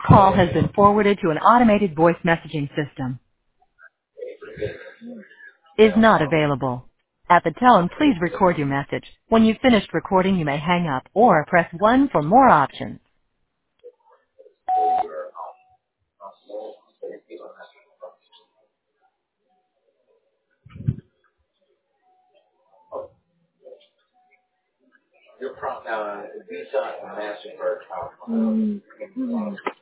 call has been forwarded to an automated voice messaging system. Is not available. At the tone, please record your message. When you've finished recording, you may hang up or press 1 for more options. Your Visa and MasterCard.